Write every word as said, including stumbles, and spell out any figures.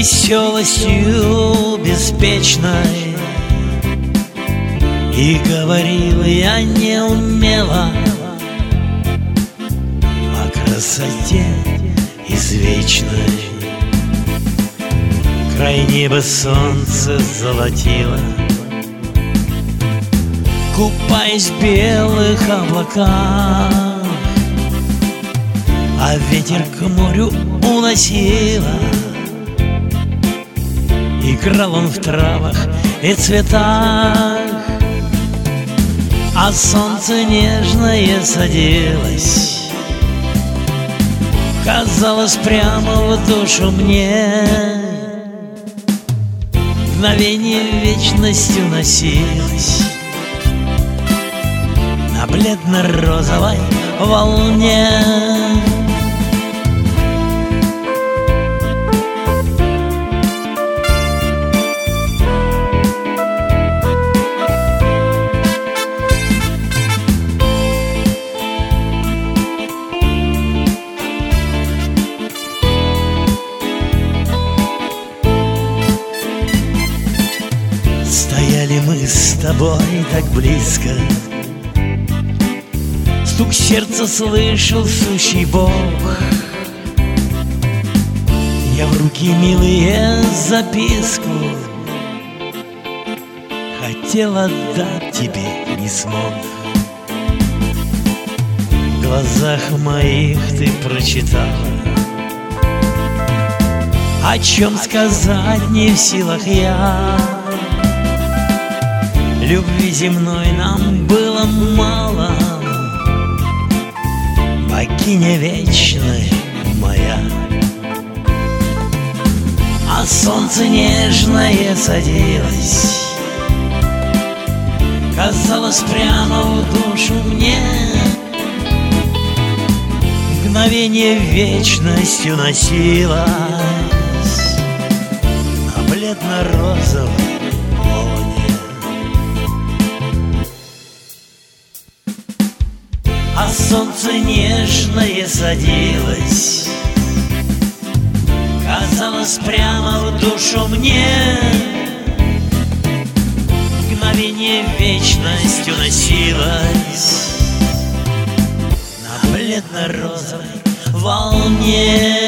веселостью беспечной. И говорил я неумело о красоте извечной. Край неба солнце золотило, купаясь в белых облаках, а ветер к морю уносило. Играл он в травах и цветах, а солнце нежное садилось. Казалось, прямо в душу мне мгновение вечностью носилось на бледно-розовой волне. Стояли мы с тобой так близко, стук сердца слышал сущий Бог. Я в руки, милые, записку хотел отдать тебе, не смог. В глазах моих ты прочитала, о чем сказать не в силах я. Любви земной нам было мало, богиня вечная моя. А солнце нежное садилось, казалось, прямо в душу мне. Мгновение вечностью носилось на бледно-розовом. А солнце нежное садилось, казалось, прямо в душу мне. Мгновение вечностью носилось на бледно-розовой волне.